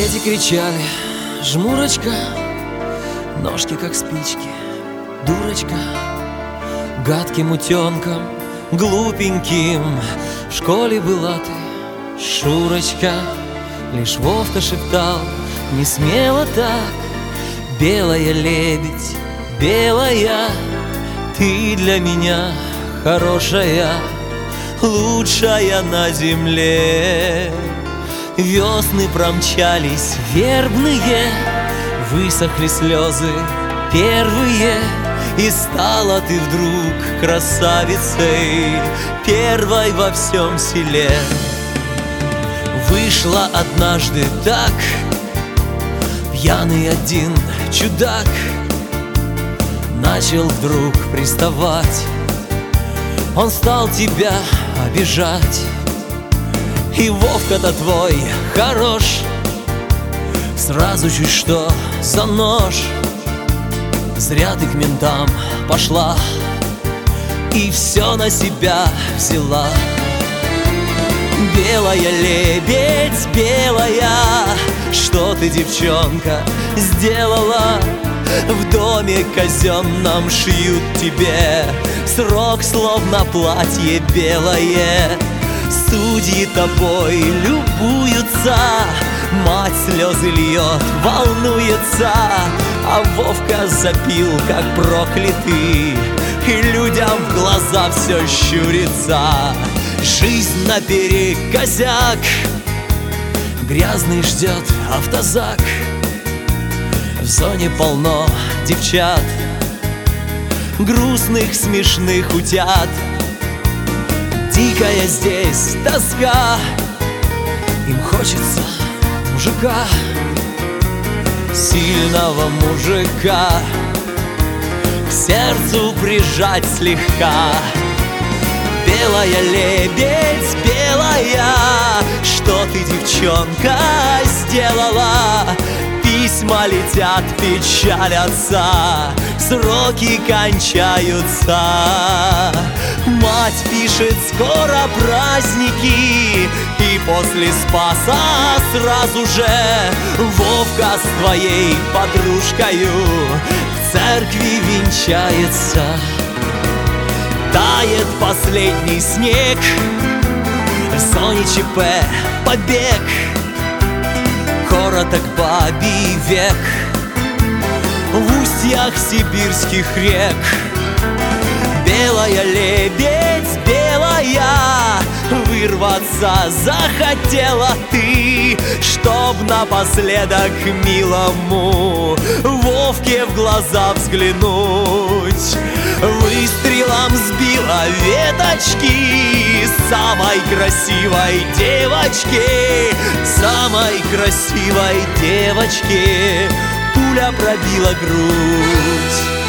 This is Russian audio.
Дети кричали: жмурочка, ножки как спички, дурочка. Гадким утенком, глупеньким в школе была ты, Шурочка. Лишь Вовка шептал: не смело так, белая лебедь, белая, ты для меня хорошая, лучшая на земле. Весны промчались вербные, высохли слезы первые, и стала ты вдруг красавицей, первой во всем селе. Вышла однажды так, пьяный один чудак, начал вдруг приставать, он стал тебя обижать. И Вовка-то твой хорош, сразу чуть что за нож. Зря ты к ментам пошла и все на себя взяла. Белая лебедь, белая, что ты, девчонка, сделала? В доме казенном шьют тебе срок, словно платье белое. Судьи тобой любуются, мать слезы льет, волнуется, а Вовка запил, как проклятый, и людям в глаза все щурится. Жизнь наперекосяк, грязный ждет автозак, в зоне полно девчат, грустных, смешных утят. Дикая здесь тоска, им хочется мужика, сильного мужика, к сердцу прижать слегка. Белая лебедь, белая, что ты, девчонка, сделала? Письма летят, печалятся, сроки кончаются. Мать пишет: скоро праздники, и после Спаса сразу же Вовка с твоей подружкою в церкви венчается. Тает последний снег, в зоне ЧП побег, короток бабий век в устьях сибирских рек. Белая лебедь, белая, вырваться захотела ты, чтоб напоследок милому Вовке в глаза взглянуть. Выстрелом сбила веточки самой красивой девочки, самой красивой девочки пуля пробила грудь.